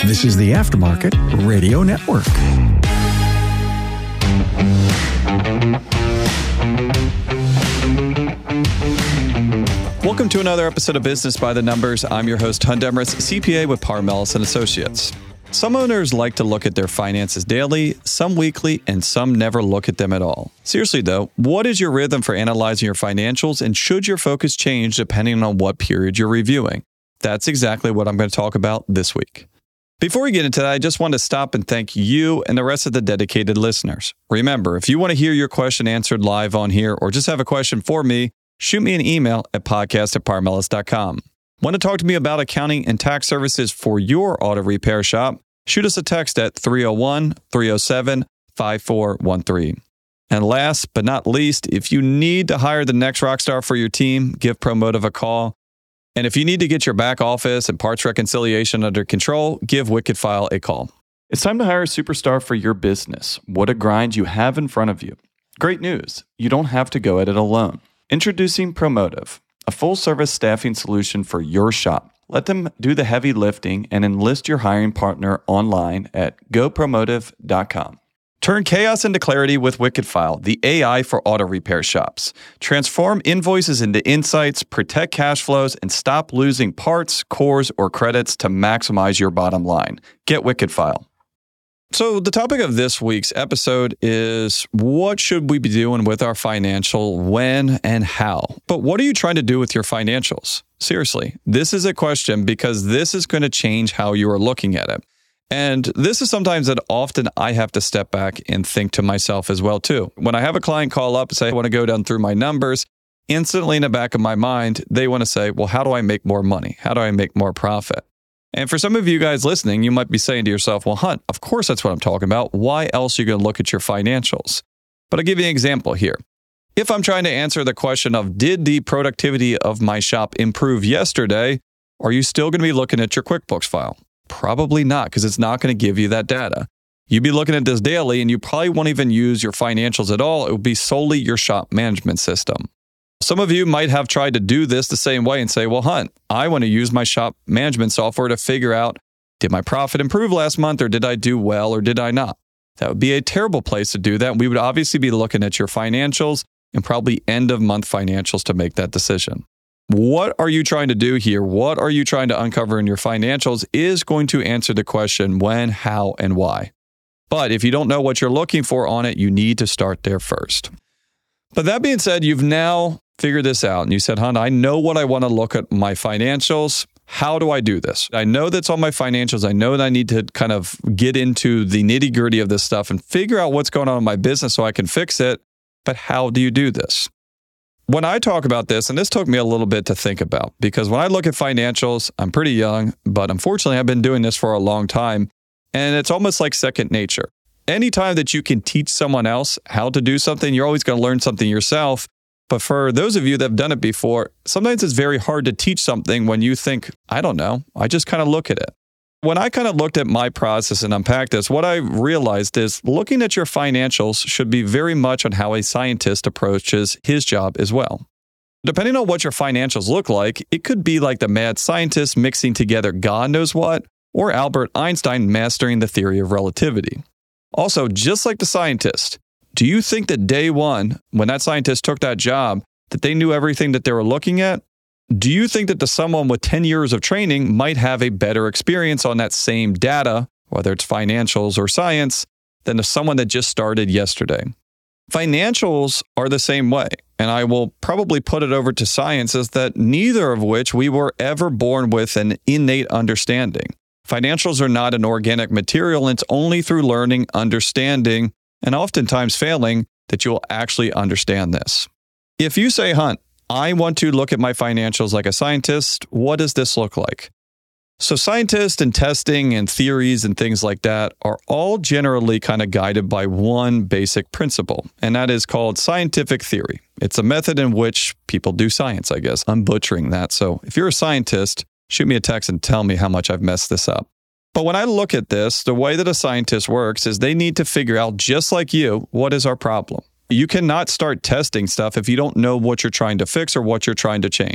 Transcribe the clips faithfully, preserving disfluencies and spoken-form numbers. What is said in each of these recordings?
This is the Aftermarket Radio Network. Welcome to another episode of Business by the Numbers. I'm your host, Hunt Emrys, C P A with Parmelis and Associates. Some owners like to look at their finances daily, some weekly, and some never look at them at all. Seriously though, what is your rhythm for analyzing your financials, and should your focus change depending on what period you're reviewing? That's exactly what I'm going to talk about this week. Before we get into that, I just want to stop and thank you and the rest of the dedicated listeners. Remember, if you want to hear your question answered live on here or just have a question for me, shoot me an email at podcast at parmelis dot com. Want to talk to me about accounting and tax services for your auto repair shop? Shoot us a text at three oh one, three oh seven, five four one three. And last but not least, if you need to hire the next rock star for your team, give Promotive a call. And if you need to get your back office and parts reconciliation under control, give Wickedfile a call. It's time to hire a superstar for your business. What a grind you have in front of you. Great news, you don't have to go at it alone. Introducing Promotive, a full-service staffing solution for your shop. Let them do the heavy lifting and enlist your hiring partner online at go promotive dot com. Turn chaos into clarity with Wickedfile, the A I for auto repair shops. Transform invoices into insights, protect cash flows, and stop losing parts, cores, or credits to maximize your bottom line. Get Wickedfile. So the topic of this week's episode is, what should we be doing with our financial, when and how? But what are you trying to do with your financials? Seriously, this is a question because this is going to change how you are looking at it. And this is sometimes that often I have to step back and think to myself as well, too. When I have a client call up and say, I want to go down through my numbers, instantly in the back of my mind, they want to say, well, how do I make more money? How do I make more profit? And for some of you guys listening, you might be saying to yourself, well, Hunt, of course that's what I'm talking about. Why else are you going to look at your financials? But I'll give you an example here. If I'm trying to answer the question of, did the productivity of my shop improve yesterday? Are you still going to be looking at your QuickBooks file? Probably not, because it's not going to give you that data. You'd be looking at this daily, and you probably won't even use your financials at all. It would be solely your shop management system. Some of you might have tried to do this the same way and say, well, Hunt, I want to use my shop management software to figure out, did my profit improve last month, or did I do well, or did I not? That would be a terrible place to do that. We would obviously be looking at your financials and probably end-of-month financials to make that decision. What are you trying to do here? What are you trying to uncover in your financials is going to answer the question when, how, and why. But if you don't know what you're looking for on it, you need to start there first. But that being said, you've now figured this out and you said, Hunt, I know what I want to look at my financials. How do I do this? I know that's on my financials. I know that I need to kind of get into the nitty gritty of this stuff and figure out what's going on in my business so I can fix it. But how do you do this? When I talk about this, and this took me a little bit to think about, because when I look at financials, I'm pretty young, but unfortunately I've been doing this for a long time, and it's almost like second nature. Anytime that you can teach someone else how to do something, you're always going to learn something yourself. But for those of you that have done it before, sometimes it's very hard to teach something when you think, I don't know, I just kind of look at it. When I kind of looked at my process and unpacked this, what I realized is looking at your financials should be very much on how a scientist approaches his job as well. Depending on what your financials look like, it could be like the mad scientist mixing together God knows what, or Albert Einstein mastering the theory of relativity. Also, just like the scientist, do you think that day one, when that scientist took that job, that they knew everything that they were looking at? Do you think that the someone with ten years of training might have a better experience on that same data, whether it's financials or science, than the someone that just started yesterday? Financials are the same way, and I will probably put it over to science, is that neither of which we were ever born with an innate understanding. Financials are not an organic material, and it's only through learning, understanding, and oftentimes failing that you will actually understand this. If you say, Hunt, I want to look at my financials like a scientist, what does this look like? So scientists and testing and theories and things like that are all generally kind of guided by one basic principle, and that is called scientific theory. It's a method in which people do science, I guess. I'm butchering that. So if you're a scientist, shoot me a text and tell me how much I've messed this up. But when I look at this, the way that a scientist works is they need to figure out, just like you, what is our problem? You cannot start testing stuff if you don't know what you're trying to fix or what you're trying to change.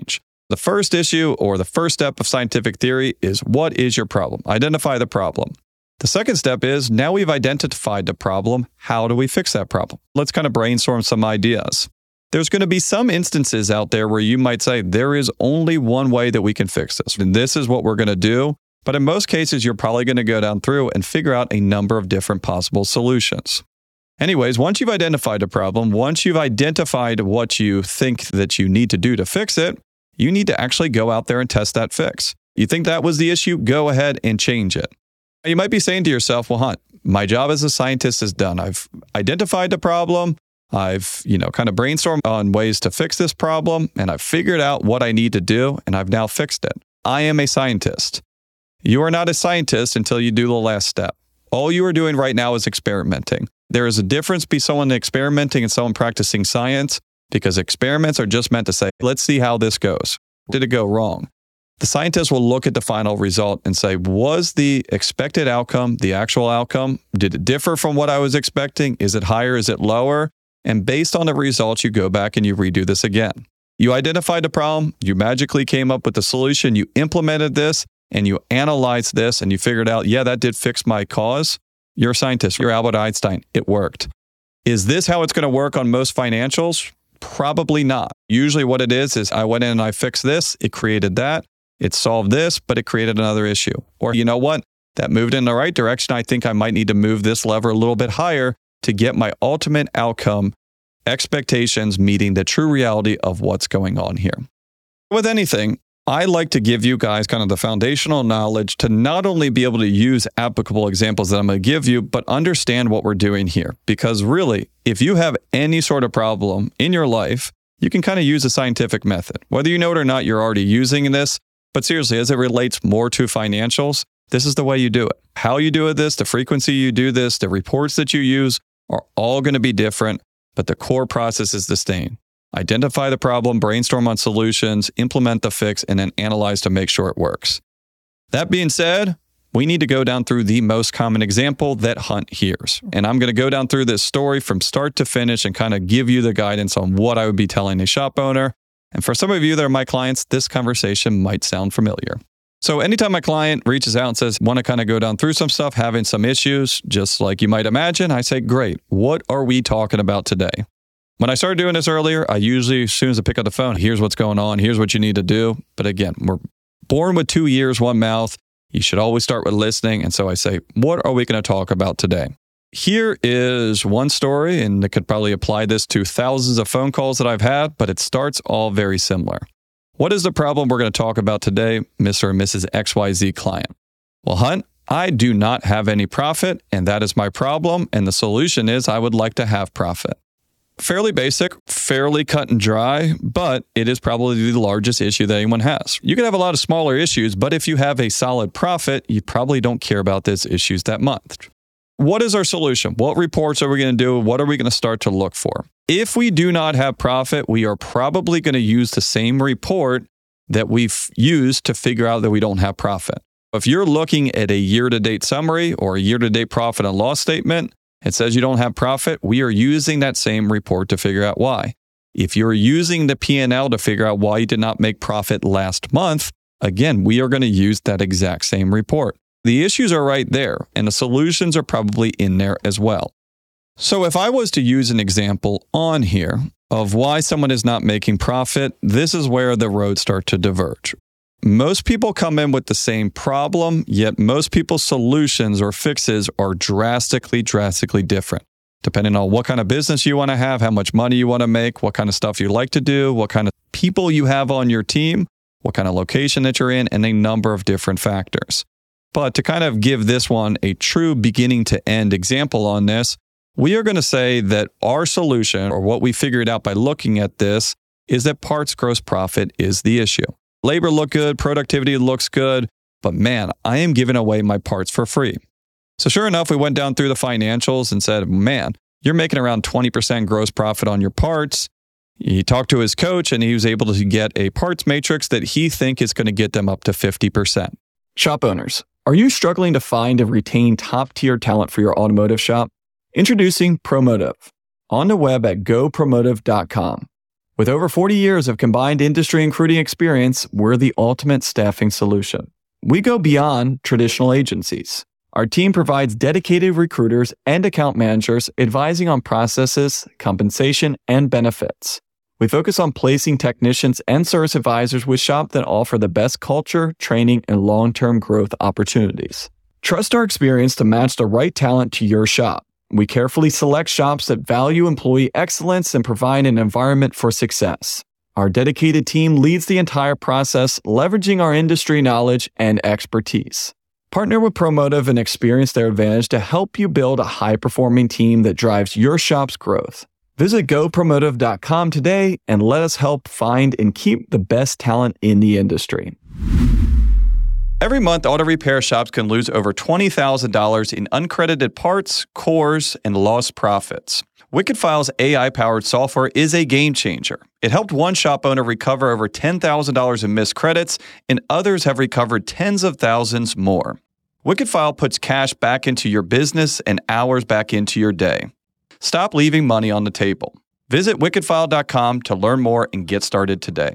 The first issue or the first step of scientific theory is what is your problem? Identify the problem. The second step is now we've identified the problem. How do we fix that problem? Let's kind of brainstorm some ideas. There's going to be some instances out there where you might say there is only one way that we can fix this. And this is what we're going to do. But in most cases, you're probably going to go down through and figure out a number of different possible solutions. Anyways, once you've identified a problem, once you've identified what you think that you need to do to fix it, you need to actually go out there and test that fix. You think that was the issue? Go ahead and change it. You might be saying to yourself, well, Hunt, my job as a scientist is done. I've identified the problem. I've, you know, kind of brainstormed on ways to fix this problem, and I've figured out what I need to do, and I've now fixed it. I am a scientist. You are not a scientist until you do the last step. All you are doing right now is experimenting. There is a difference between someone experimenting and someone practicing science, because experiments are just meant to say, let's see how this goes. Did it go wrong? The scientist will look at the final result and say, was the expected outcome the actual outcome? Did it differ from what I was expecting? Is it higher? Is it lower? And based on the results, you go back and you redo this again. You identified the problem. You magically came up with the solution. You implemented this and you analyzed this and you figured out, yeah, that did fix my cause. You're a scientist. You're Albert Einstein. It worked. Is this how it's going to work on most financials? Probably not. Usually what it is, is I went in and I fixed this. It created that. It solved this, but it created another issue. Or you know what? That moved in the right direction. I think I might need to move this lever a little bit higher to get my ultimate outcome, expectations meeting the true reality of what's going on here. With anything, I like to give you guys kind of the foundational knowledge to not only be able to use applicable examples that I'm going to give you, but understand what we're doing here. Because really, if you have any sort of problem in your life, you can kind of use a scientific method. Whether you know it or not, you're already using this. But seriously, as it relates more to financials, this is the way you do it. How you do this, the frequency you do this, the reports that you use are all going to be different, but the core process is the same. Identify the problem, brainstorm on solutions, implement the fix, and then analyze to make sure it works. That being said, we need to go down through the most common example that Hunt hears. And I'm going to go down through this story from start to finish and kind of give you the guidance on what I would be telling a shop owner. And for some of you that are my clients, this conversation might sound familiar. So anytime my client reaches out and says, want to kind of go down through some stuff, having some issues, just like you might imagine, I say, great, what are we talking about today? When I started doing this earlier, I usually, as soon as I pick up the phone, here's what's going on, here's what you need to do. But again, we're born with two ears, one mouth. You should always start with listening. And so I say, what are we going to talk about today? Here is one story, and I could probably apply this to thousands of phone calls that I've had, but it starts all very similar. What is the problem we're going to talk about today, Mister and Missus X Y Z client? Well, Hunt, I do not have any profit, and that is my problem. And the solution is I would like to have profit. Fairly basic, fairly cut and dry, but it is probably the largest issue that anyone has. You can have a lot of smaller issues, but if you have a solid profit, you probably don't care about these issues that much. What is our solution? What reports are we going to do? What are we going to start to look for? If we do not have profit, we are probably going to use the same report that we've used to figure out that we don't have profit. If you're looking at a year-to-date summary or a year-to-date profit and loss statement, it says you don't have profit, we are using that same report to figure out why. If you're using the P and L to figure out why you did not make profit last month, again, we are going to use that exact same report. The issues are right there, and the solutions are probably in there as well. So if I was to use an example on here of why someone is not making profit, this is where the roads start to diverge. Most people come in with the same problem, yet most people's solutions or fixes are drastically, drastically different, depending on what kind of business you want to have, how much money you want to make, what kind of stuff you like to do, what kind of people you have on your team, what kind of location that you're in, and a number of different factors. But to kind of give this one a true beginning to end example on this, we are going to say that our solution, or what we figured out by looking at this, is that parts gross profit is the issue. Labor look good, productivity looks good, but man, I am giving away my parts for free. So sure enough, we went down through the financials and said, man, you're making around twenty percent gross profit on your parts. He talked to his coach and he was able to get a parts matrix that he thinks is going to get them up to fifty percent. Shop owners, are you struggling to find and retain top-tier talent for your automotive shop? Introducing Promotive on the web at go promotive dot com. With over forty years of combined industry and recruiting experience, we're the ultimate staffing solution. We go beyond traditional agencies. Our team provides dedicated recruiters and account managers advising on processes, compensation, and benefits. We focus on placing technicians and service advisors with shops that offer the best culture, training, and long-term growth opportunities. Trust our experience to match the right talent to your shop. We carefully select shops that value employee excellence and provide an environment for success. Our dedicated team leads the entire process, leveraging our industry knowledge and expertise. Partner with Promotive and experience their advantage to help you build a high-performing team that drives your shop's growth. Visit go promotive dot com today and let us help find and keep the best talent in the industry. Every month, auto repair shops can lose over twenty thousand dollars in uncredited parts, cores, and lost profits. WickedFile's A I-powered software is a game changer. It helped one shop owner recover over ten thousand dollars in missed credits, and others have recovered tens of thousands more. WickedFile puts cash back into your business and hours back into your day. Stop leaving money on the table. Visit wicked file dot com to learn more and get started today.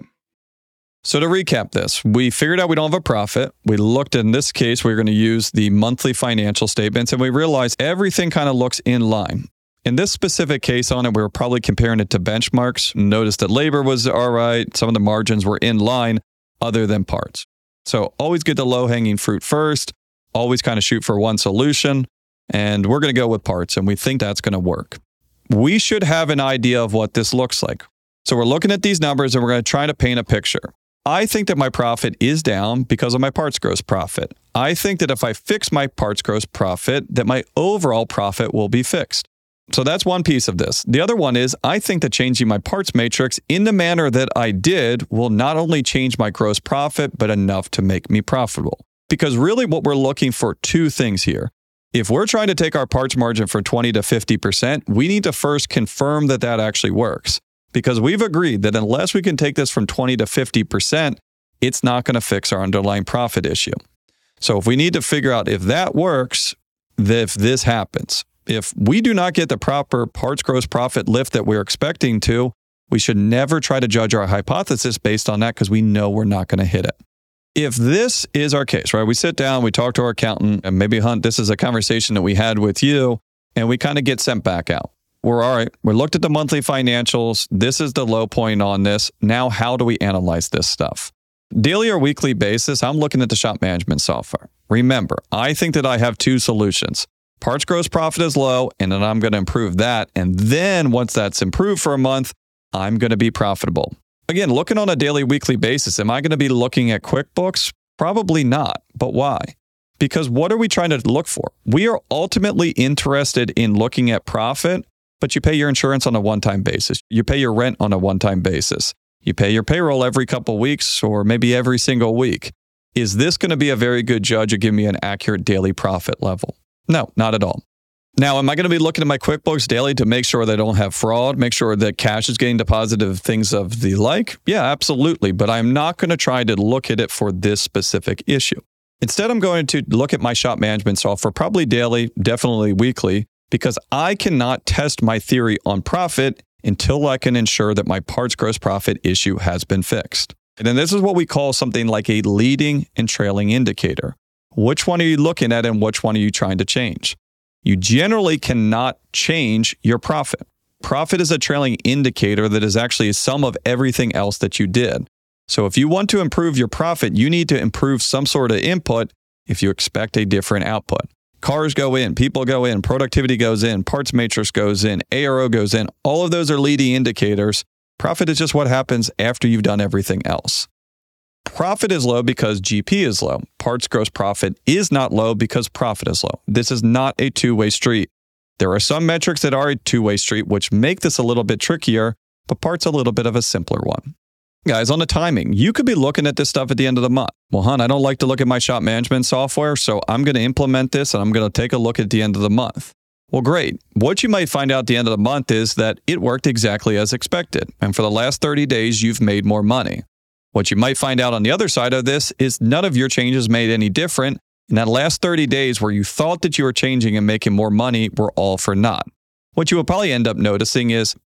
So to recap this, we figured out we don't have a profit. We looked, in this case, we we're going to use the monthly financial statements, and we realized everything kind of looks in line. In this specific case on it, we were probably comparing it to benchmarks. Notice that labor was all right. Some of the margins were in line other than parts. So always get the low-hanging fruit first. Always kind of shoot for one solution. And we're going to go with parts, and we think that's going to work. We should have an idea of what this looks like. So we're looking at these numbers, and we're going to try to paint a picture. I think that my profit is down because of my parts gross profit. I think that if I fix my parts gross profit, that my overall profit will be fixed. So that's one piece of this. The other one is I think that changing my parts matrix in the manner that I did will not only change my gross profit, but enough to make me profitable. Because really what we're looking for two things here. If we're trying to take our parts margin from twenty to fifty percent, we need to first confirm that that actually works. Because we've agreed that unless we can take this from twenty to fifty percent, it's not going to fix our underlying profit issue. So if we need to figure out if that works, if this happens, if we do not get the proper parts gross profit lift that we're expecting to, we should never try to judge our hypothesis based on that because we know we're not going to hit it. If this is our case, right, we sit down, we talk to our accountant, and maybe, Hunt, this is a conversation that we had with you, and we kind of get sent back out. We're all right. We looked at the monthly financials. This is the low point on this. Now, how do we analyze this stuff? Daily or weekly basis, I'm looking at the shop management software. Remember, I think that I have two solutions. Parts gross profit is low, and then I'm going to improve that. And then once that's improved for a month, I'm going to be profitable. Again, looking on a daily, weekly basis, am I going to be looking at QuickBooks? Probably not. But why? Because what are we trying to look for? We are ultimately interested in looking at profit, but you pay your insurance on a one-time basis. You pay your rent on a one-time basis. You pay your payroll every couple of weeks or maybe every single week. Is this going to be a very good judge or give me an accurate daily profit level? No, not at all. Now, am I going to be looking at my QuickBooks daily to make sure they don't have fraud, make sure that cash is getting deposited, things of the like? Yeah, absolutely. But I'm not going to try to look at it for this specific issue. Instead, I'm going to look at my shop management software, probably daily, definitely weekly, because I cannot test my theory on profit until I can ensure that my parts gross profit issue has been fixed. And then this is what we call something like a leading and trailing indicator. Which one are you looking at and which one are you trying to change? You generally cannot change your profit. Profit is a trailing indicator that is actually a sum of everything else that you did. So if you want to improve your profit, you need to improve some sort of input if you expect a different output. Cars go in, people go in, productivity goes in, parts matrix goes in, A R O goes in. All of those are leading indicators. Profit is just what happens after you've done everything else. Profit is low because G P is low. Parts gross profit is not low because profit is low. This is not a two-way street. There are some metrics that are a two-way street, which make this a little bit trickier, but parts a little bit of a simpler one. Guys, on the timing, you could be looking at this stuff at the end of the month. Well, hon, I don't like to look at my shop management software, so I'm going to implement this and I'm going to take a look at the end of the month. Well, great. What you might find out at the end of the month is that it worked exactly as expected. And for the last thirty days, you've made more money. What you might find out on the other side of this is none of your changes made any different. In that last thirty days where you thought that you were changing and making more money were all for naught. What you will probably end up noticing is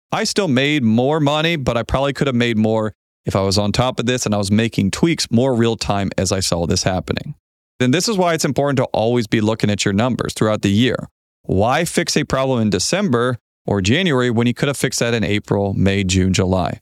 I still made more money, but I probably could have made more if I was on top of this and I was making tweaks more real time as I saw this happening. And this is why it's important to always be looking at your numbers throughout the year. Why fix a problem in December or January when you could have fixed that in April, May, June, July?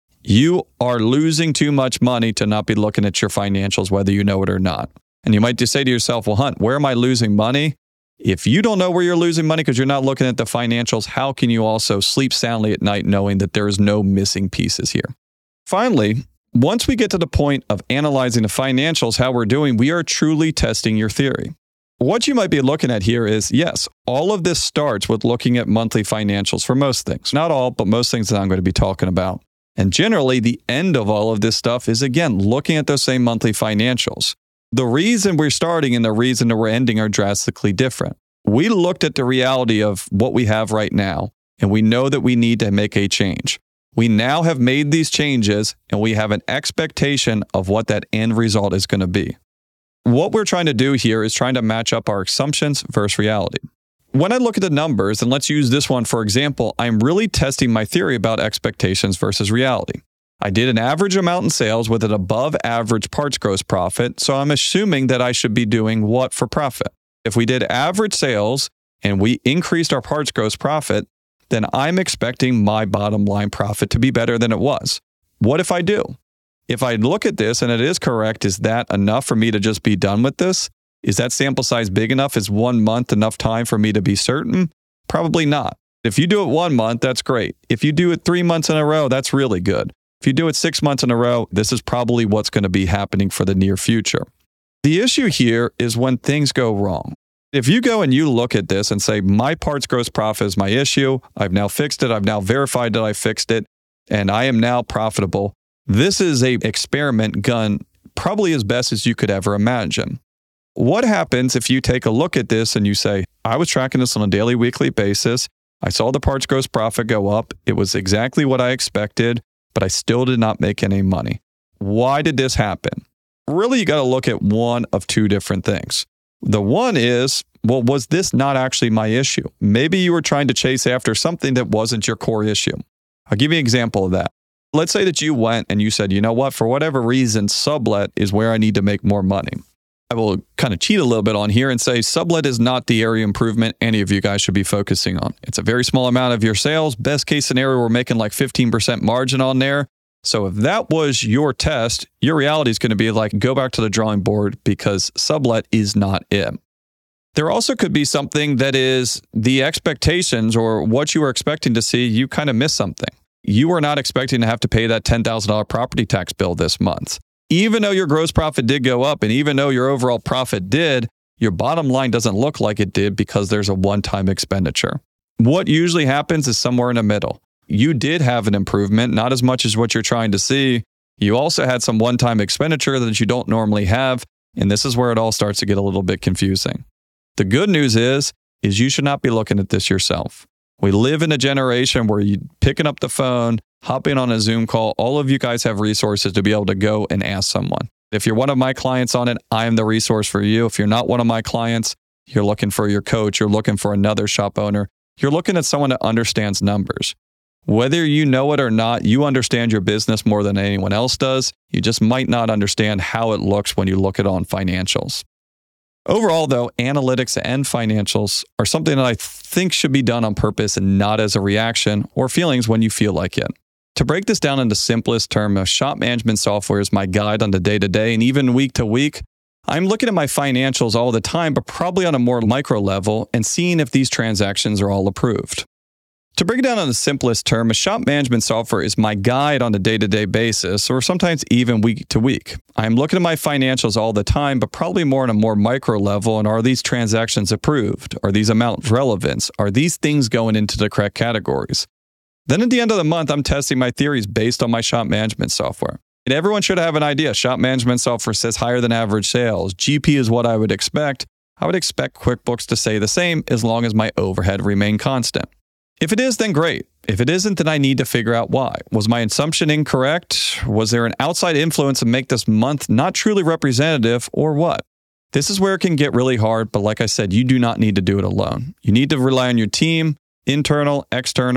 You are losing too much money to not be looking at your financials, whether you know it or not. And you might just say to yourself, well, Hunt, where am I losing money? If you don't know where you're losing money because you're not looking at the financials, how can you also sleep soundly at night knowing that there is no missing pieces here? Finally, once we get to the point of analyzing the financials, how we're doing, we are truly testing your theory. What you might be looking at here is, yes, all of this starts with looking at monthly financials for most things. Not all, but most things that I'm going to be talking about. And generally, the end of all of this stuff is, again, looking at those same monthly financials. The reason we're starting and the reason that we're ending are drastically different. We looked at the reality of what we have right now, and we know that we need to make a change. We now have made these changes, and we have an expectation of what that end result is going to be. What we're trying to do here is trying to match up our assumptions versus reality. When I look at the numbers, and let's use this one for example, I'm really testing my theory about expectations versus reality. I did an average amount in sales with an above average parts gross profit, so I'm assuming that I should be doing what for profit? If we did average sales and we increased our parts gross profit, then I'm expecting my bottom line profit to be better than it was. What if I do? If I look at this and it is correct, is that enough for me to just be done with this? Is that sample size big enough? Is one month enough time for me to be certain? Probably not. If you do it one month, that's great. If you do it three months in a row, that's really good. If you do it six months in a row, this is probably what's going to be happening for the near future. The issue here is when things go wrong. If you go and you look at this and say, my parts gross profit is my issue, I've now fixed it, I've now verified that I fixed it, and I am now profitable, this is a experiment gun probably as best as you could ever imagine. What happens if you take a look at this and you say, I was tracking this on a daily, weekly basis, I saw the parts gross profit go up, it was exactly what I expected, but I still did not make any money. Why did this happen? Really, you got to look at one of two different things. The one is, well, was this not actually my issue? Maybe you were trying to chase after something that wasn't your core issue. I'll give you an example of that. Let's say that you went and you said, you know what, for whatever reason, sublet is where I need to make more money. I will kind of cheat a little bit on here and say sublet is not the area improvement any of you guys should be focusing on. It's a very small amount of your sales. Best case scenario, we're making like fifteen percent margin on there. So if that was your test, your reality is going to be like, go back to the drawing board because sublet is not it. There also could be something that is the expectations or what you were expecting to see, you kind of missed something. You were not expecting to have to pay that ten thousand dollars property tax bill this month. Even though your gross profit did go up and even though your overall profit did, your bottom line doesn't look like it did because there's a one-time expenditure. What usually happens is somewhere in the middle. You did have an improvement, not as much as what you're trying to see. You also had some one-time expenditure that you don't normally have, and this is where it all starts to get a little bit confusing. The good news is, is you should not be looking at this yourself. We live in a generation where you picking up the phone, hopping on a Zoom call, all of you guys have resources to be able to go and ask someone. If you're one of my clients on it, I am the resource for you. If you're not one of my clients, you're looking for your coach, you're looking for another shop owner, you're looking at someone that understands numbers. Whether you know it or not, you understand your business more than anyone else does. You just might not understand how it looks when you look at it on financials. Overall, though, analytics and financials are something that I think should be done on purpose and not as a reaction or feelings when you feel like it. To break this down into simplest terms, shop management software is my guide on the day-to-day and even week-to-week. I'm looking at my financials all the time, but probably on a more micro level and seeing if these transactions are all approved. To break it down on the simplest term, a shop management software is my guide on a day-to-day basis, or sometimes even week-to-week. I'm looking at my financials all the time, but probably more on a more micro level, and are these transactions approved? Are these amounts relevant? Are these things going into the correct categories? Then at the end of the month, I'm testing my theories based on my shop management software. And everyone should have an idea. Shop management software says higher than average sales. G P is what I would expect. I would expect QuickBooks to say the same as long as my overhead remain constant. If it is, then great. If it isn't, then I need to figure out why. Was my assumption incorrect? Was there an outside influence to make this month not truly representative, or what? This is where it can get really hard, but like I said, you do not need to do it alone. You need to rely on your team, internal, external.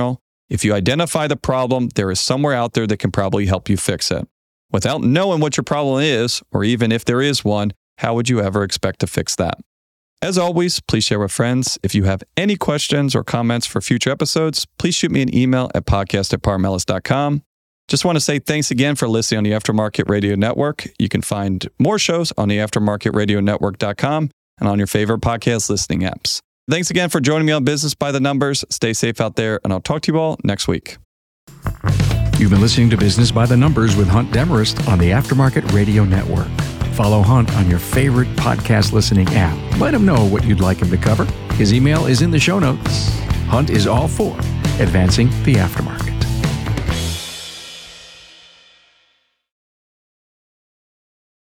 If you identify the problem, there is somewhere out there that can probably help you fix it. Without knowing what your problem is, or even if there is one, how would you ever expect to fix that? As always, please share with friends. If you have any questions or comments for future episodes, please shoot me an email at podcast at parmelis dot com. Just want to say thanks again for listening on the Aftermarket Radio Network. You can find more shows on the aftermarket radio network dot com and on your favorite podcast listening apps. Thanks again for joining me on Business by the Numbers. Stay safe out there, and I'll talk to you all next week. You've been listening to Business by the Numbers with Hunt Demarest on the Aftermarket Radio Network. Follow Hunt on your favorite podcast listening app. Let him know what you'd like him to cover. His email is in the show notes. Hunt is all for advancing the aftermarket.